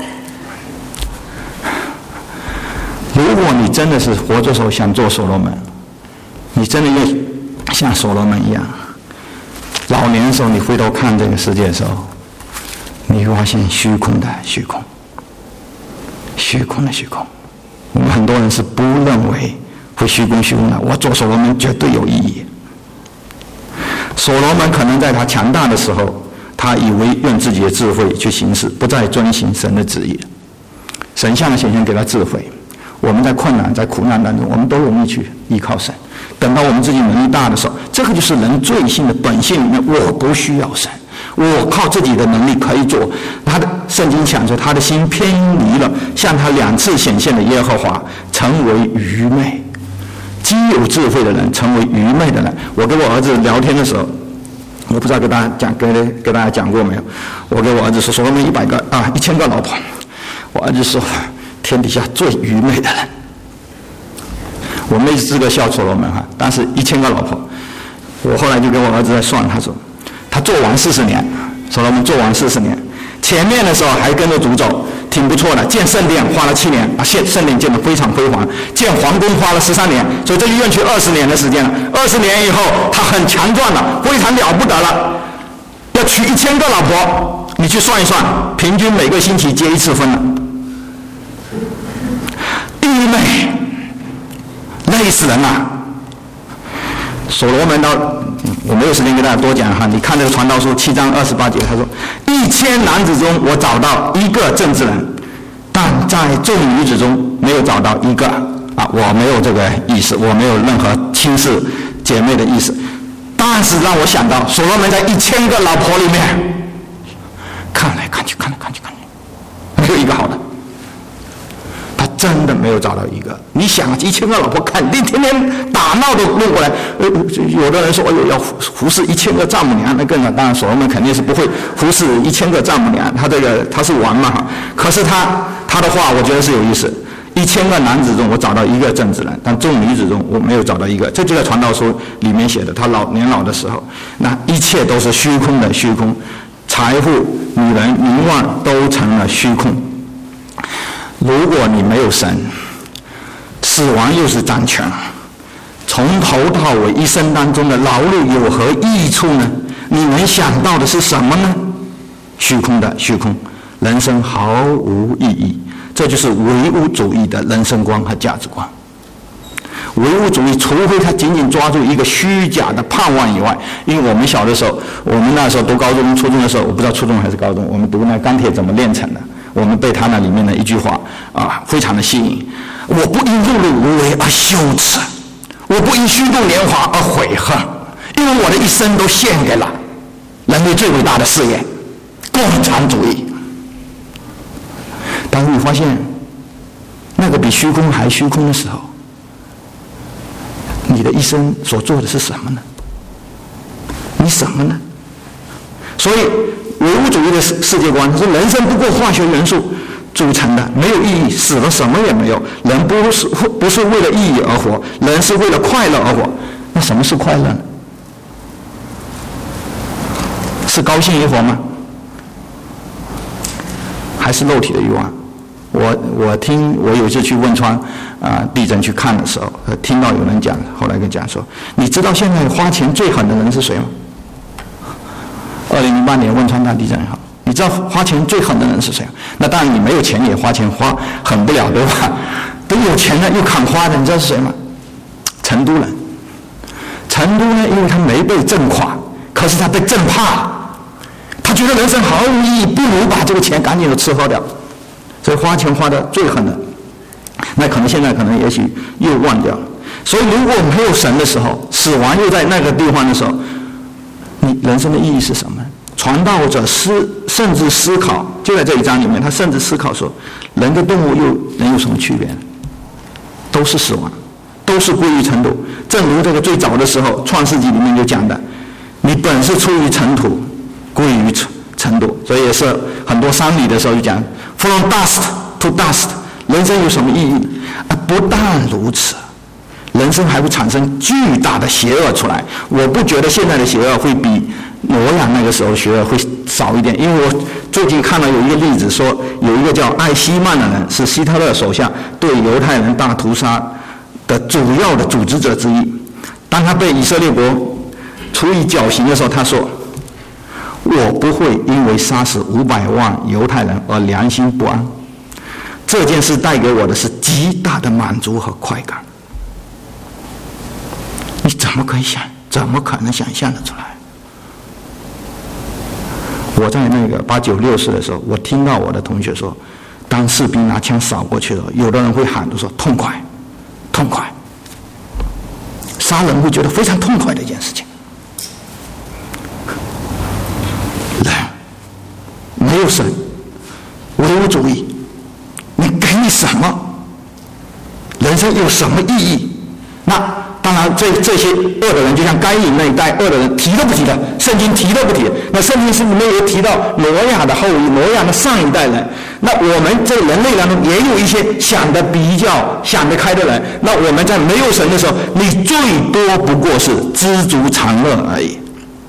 如果你真的是活着的时候想做所罗门，你真的要像所罗门一样，老年的时候你回头看这个世界的时候，你会发现虚空的虚空，虚空的虚空。我们很多人是不认为会虚空的，我做所罗门绝对有意义。所罗门可能在他强大的时候，他以为用自己的智慧去行事，不再遵行神的旨意。神向他显现给他智慧，我们在困难在苦难当中，我们都容易去依靠神。等到我们自己能力大的时候，这个就是人罪性的本性里面，我不需要神， 我靠自己的能力可以做。他的圣经讲说，他的心偏离了向他2次显现的耶和华，成为愚昧。极有智慧的人成为愚昧的人。我跟我儿子聊天的时候，我不知道跟大家讲过没有。我跟我儿子说，所罗门1000个老婆。我儿子说，天底下最愚昧的人。我没资格笑所罗门但是1000个老婆。我后来就跟我儿子在算，他说他做王40年，所罗门做王40年，前面的时候还跟着主走，挺不错的。建圣殿花了7年，把圣殿建得非常辉煌；建皇宫花了13年，所以这就用去20年的时间了。20年以后，他很强壮了，非常了不得了，要娶1000个老婆。你去算一算，平均每个星期结1次婚了。愚昧，累死人了。所罗门我没有时间给大家多讲你看这个传道书7章28节，他说：1000男子中我找到1个正直人，但在众女子中没有找到1个。我没有这个意思，我没有任何轻视姐妹的意思，但是让我想到所罗门在1000个老婆里面看来看去，没有1个好的。真的没有找到1个。你想1000个老婆肯定天天打闹的弄过来。有的人说要服侍1000个丈母娘，那更当然所罗门肯定是不会服侍1000个丈母娘，他是王嘛。可是他的话我觉得是有意思。1000个男子中我找到1个正直人，但众女子中我没有找到1个。这就在传道书里面写的。他年老的时候，那一切都是虚空的虚空，财富、女人、名望都成了虚空。如果你没有神，死亡又是掌权，从头到尾一生当中的劳碌有何益处呢？你能想到的是什么呢？虚空的虚空，人生毫无意义。这就是唯物主义的人生观和价值观。唯物主义除非他仅仅抓住一个虚假的盼望以外，因为我们小的时候，我们那时候读高中初中的时候，我不知道初中还是高中，我们读那钢铁怎么炼成的，我们被他那里面的一句话非常的吸引：我不因碌碌无为而羞耻，我不因虚度年华而悔恨，因为我的一生都献给了人类最伟大的事业——共产主义。当你发现那个比虚空还虚空的时候，你的一生所做的是什么呢？你什么呢？所以唯物主义的世界观，他说人生不过化学元素组成的，没有意义，死了什么也没有。人不是为了意义而活，人是为了快乐而活。那什么是快乐呢？是高兴而活吗？还是肉体的欲望？我有一次去汶川地震去看的时候，听到有人讲，后来跟讲说，你知道现在花钱最狠的人是谁吗？2008年汶川大地震好，你知道花钱最狠的人是谁？那当然你没有钱也花钱花狠不了，对吧？等有钱了又肯花的，你知道是谁吗？成都人。成都呢，因为他没被震垮，可是他被震怕了，他觉得人生毫无意义，不如把这个钱赶紧的吃喝掉。所以花钱花的最狠的，那可能现在也许又忘掉了。所以如果没有神的时候，死亡又在那个地方的时候，你人生的意义是什么？传道者甚至思考，就在这一章里面，他甚至思考说，人跟动物又能有什么区别呢？都是死亡，都是归于尘土。正如这个最早的时候创世纪里面就讲的，你本是出于尘土，归于尘土。所以也是很多丧礼的时候就讲 from dust to dust， 人生有什么意义？不但如此，人生还会产生巨大的邪恶出来。我不觉得现在的邪恶会比挪亚那个时候邪恶会少一点，因为我最近看到有一个例子，说有一个叫艾希曼的人是希特勒手下对犹太人大屠杀的主要的组织者之一。当他被以色列国处以绞刑的时候，他说，我不会因为杀死500万犹太人而良心不安，这件事带给我的是极大的满足和快感。你怎么可能想象得出来？我在那个896时的时候，我听到我的同学说，当士兵拿枪扫过去了，有的人会喊着说痛快痛快，杀人会觉得非常痛快的一件事情。人有神，唯物主义，你给你什么？人生有什么意义？那当然这些恶的人，就像该隐那一代恶的人，提都不提的，圣经提都不提。那圣经是里面有提到挪亚的后裔，挪亚的上一代人。那我们这人类当中也有一些想得比较想得开的人。那我们在没有神的时候，你最多不过是知足常乐而已。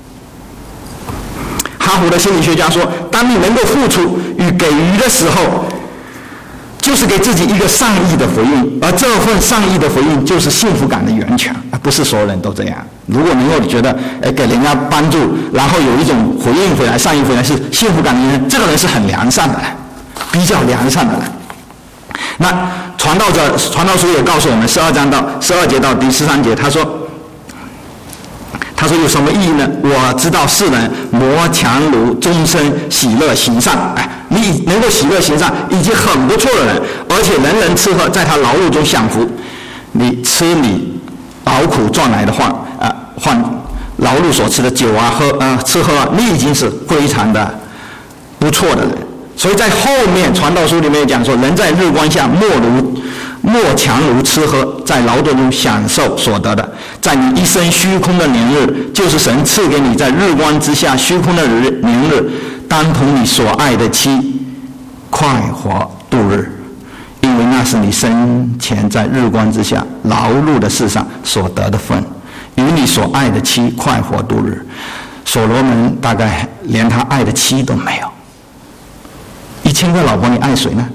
哈佛的心理学家说，当你能够付出与给予的时候，就是给自己一个上亿的回应，而这份上亿的回应就是幸福感的源泉，不是所有人都这样。如果能够觉得给人家帮助，然后有一种回应回来，上亿回来是幸福感的源泉，这个人是很良善的人，比较良善的人。那传道书也告诉我们12节到第13节，他说有什么意义呢？我知道世人磨强如终身喜乐行善，你能够喜乐行善已经很不错的人，而且人人吃喝，在他劳碌中享福。你吃你劳苦赚来的换劳碌所吃的酒吃喝你已经是非常的不错的人。所以在后面传道书里面讲说，人在日光下莫强如吃喝，在劳动中享受所得的，在你一生虚空的年日，就是神赐给你在日光之下虚空的年日，当同你所爱的妻快活度日，因为那是你生前在日光之下劳碌的事上所得的分，与你所爱的妻快活度日。所罗门大概连他爱的妻都没有，1000个老婆你爱谁呢？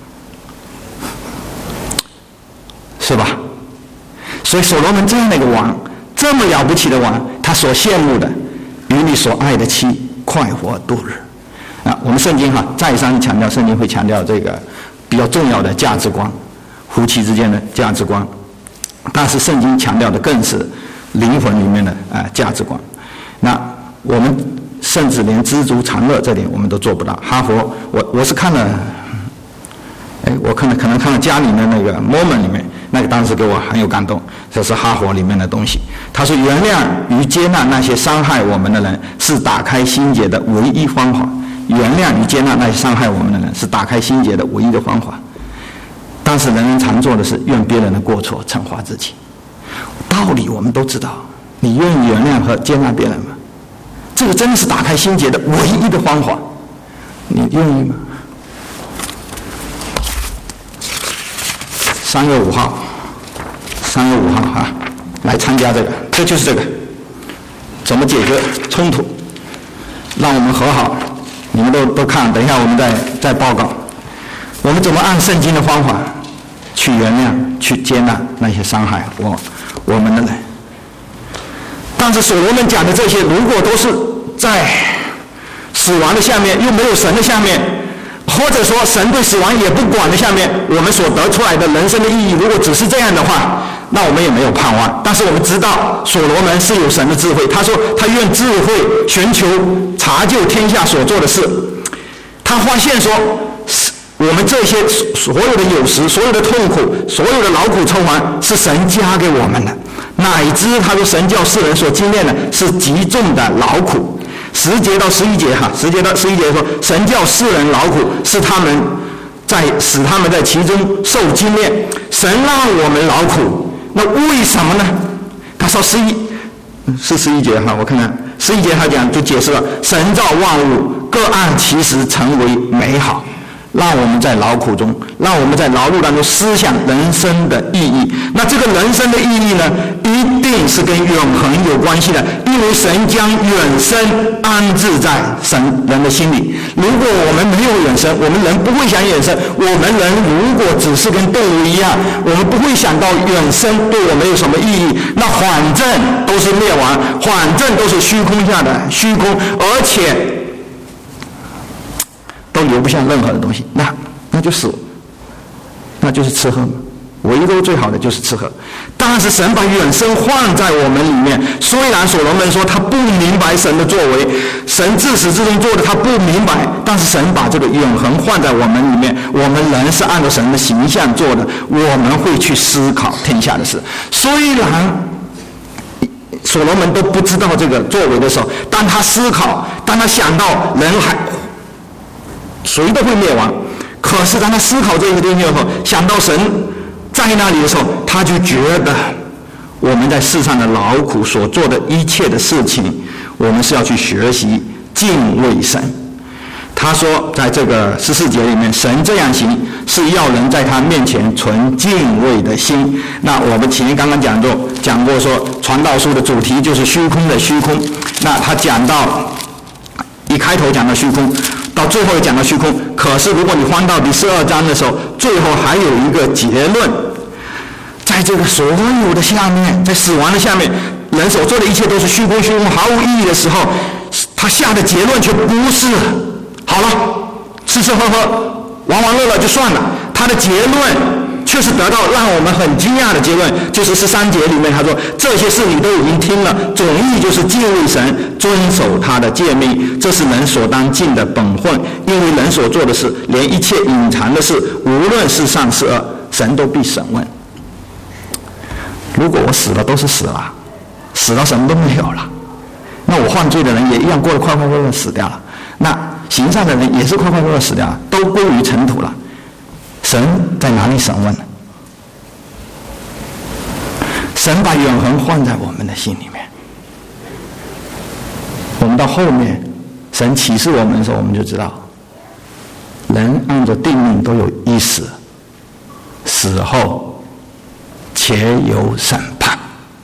是吧？所以所罗门这样的一个王，这么了不起的王，他所羡慕的，与你所爱的妻快活度日。我们圣经再三强调，圣经会强调这个比较重要的价值观，夫妻之间的价值观。但是圣经强调的更是灵魂里面的价值观。那我们甚至连知足常乐这点我们都做不到。哈佛，我是看了，我可能看了家里面那个 moment 里面。那个当时给我很有感动，这是哈佛里面的东西。他说，原谅与接纳那些伤害我们的人，是打开心结的唯一方法。原谅与接纳那些伤害我们的人，是打开心结的唯一的方法。但是人常做的是用别人的过错惩罚自己。道理我们都知道，你愿意原谅和接纳别人吗？这个真的是打开心结的唯一的方法，你愿意吗？3月5号来参加这个，这就是这个怎么解决冲突，让我们和好。你们都看，等一下我们再报告，我们怎么按圣经的方法去原谅、去接纳那些伤害我们的人。但是所罗门讲的这些，如果都是在死亡的下面，又没有神的下面，或者说神对死亡也不管的下面，我们所得出来的人生的意义，如果只是这样的话，那我们也没有盼望。但是我们知道所罗门是有神的智慧，他说他愿智慧寻求查究天下所做的事。他发现说，我们这些所有的有时、所有的痛苦、所有的劳苦愁烦，是神加给我们的，乃至他说神叫世人所经验的是极重的劳苦。10节到11节10节到11节说，神叫世人劳苦，使他们在其中受经验。神让我们劳苦，那为什么呢？他说11节我看看11节他讲就解释了，神造万物各按其时成为美好，让我们在劳苦中，让我们在劳碌当中思想人生的意义。那这个人生的意义呢，一定是跟永恒有关系的，因为神将永生安置在人的心里。如果我们没有永生，我们人不会想永生。我们人如果只是跟动物一样，我们不会想到永生对我们有什么意义。那反正都是灭亡，反正都是虚空下的虚空，而且都留不下任何的东西，那就死，那就是吃喝。唯一都最好的就是吃喝。但是神把永生放在我们里面，虽然所罗门说他不明白神的作为，神自始至终做的他不明白，但是神把这个永恒放在我们里面，我们人是按照神的形象做的，我们会去思考天下的事。虽然所罗门都不知道这个作为的时候，当他思考，当他想到人谁都会灭亡。可是当他思考这个东西后，想到神在那里的时候，他就觉得我们在世上的劳苦所做的一切的事情，我们是要去学习敬畏神。他说在这个14节里面，神这样行是要人在他面前存敬畏的心。那我们前面刚刚讲过说，传道书的主题就是虚空的虚空。那他讲到一开头讲到虚空，到最后讲到虚空。可是如果你翻到第12章的时候，最后还有一个结论，在这个所有的下面，在死亡的下面，人所做的一切都是虚空，毫无意义的时候，他下的结论却不是好了，吃吃喝喝，玩玩乐乐就算了。他的结论却是得到让我们很惊讶的结论，就是13节里面他说，这些事你都已经听了，总意就是敬畏神，遵守他的诫命，这是人所当尽的本分。因为人所做的事，连一切隐藏的事，无论是善是恶，神都必审问。如果我死了都是死了，死了什么都没有了，那我犯罪的人也一样过得快快乐乐死掉了，那行善的人也是快快乐乐死掉了，都归于尘土了。神在哪里审问呢？神把永恒放在我们的心里面。我们到后面神启示我们的时候，我们就知道人按照定命都有一死，死后且有审判，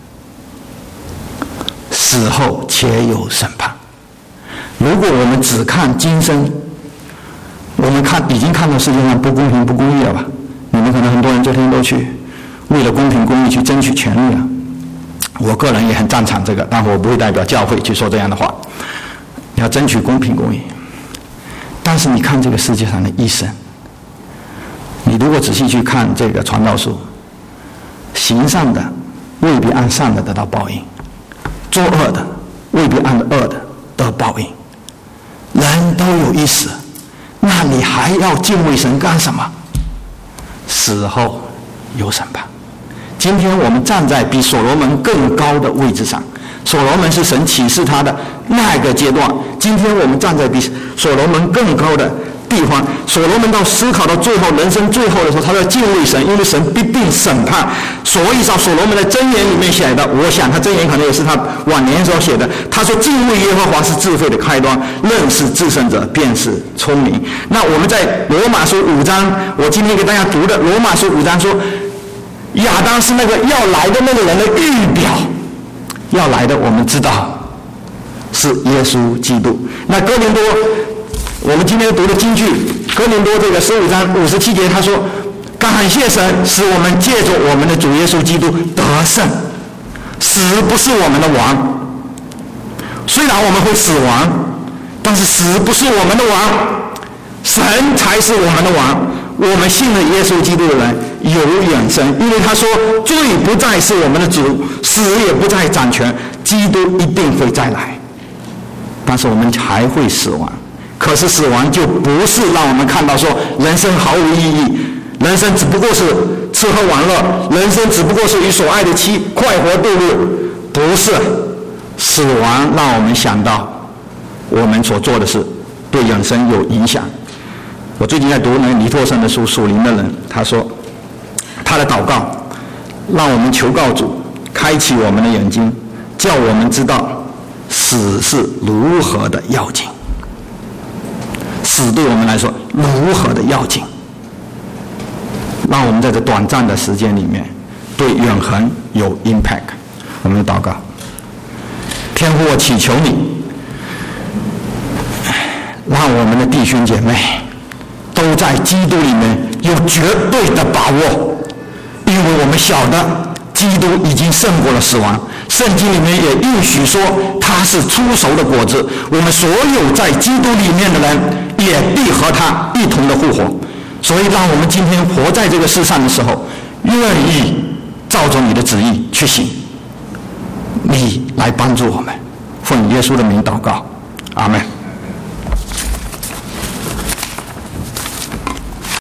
死后且有审判。如果我们只看今生，我们已经看到世界上不公平不公义了吧？你们可能很多人昨天都去为了公平公义去争取权利了。我个人也很赞成这个，但我不会代表教会去说这样的话。要争取公平公义，但是你看这个世界上的一生，你如果仔细去看这个传道书，行善的未必按善的得到报应，作恶的未必按恶的得报应。人都有一死，那你还要敬畏神干什么？死后有审判。今天我们站在比所罗门更高的位置上，所罗门是神启示他的那个阶段，今天我们站在比所罗门更高的地方。所罗门到思考到最后，人生最后的时候，他要敬畏神，因为神必定审判。所以说所罗门的箴言里面写的，我想他箴言可能也是他晚年时候写的，他说敬畏耶和华是智慧的开端，认识至圣者便是聪明。那我们在罗马书5章，我今天给大家读的罗马书5章说，亚当是那个要来的那个人的预表，要来的我们知道是耶稣基督。那哥林多，我们今天读的经句哥林多这个15章57节，他说感谢神使我们借着我们的主耶稣基督得胜，死不是我们的王，虽然我们会死亡，但是死不是我们的王，神才是我们的王。我们信了耶稣基督的人有永生，因为他说罪不再是我们的主，死也不再掌权，基督一定会再来，但是我们还会死亡。可是死亡就不是让我们看到说人生毫无意义，人生只不过是吃喝玩乐，人生只不过是与所爱的妻快活度日，不是。死亡让我们想到我们所做的事对永生有影响。我最近在读那个尼托生的书《属灵的人》，他说他的祷告让我们求告主开启我们的眼睛，叫我们知道死是如何的要紧，死对我们来说如何的要紧，让我们在这短暂的时间里面对永恒有 impact。 我们的祷告，天父，我祈求你让我们的弟兄姐妹都在基督里面有绝对的把握，因为我们晓得基督已经胜过了死亡，圣经里面也应许说他是初熟的果子，我们所有在基督里面的人也必和他一同的复活。所以让我们今天活在这个世上的时候，愿意照着你的旨意去行，你来帮助我们，奉耶稣的名祷告，阿们。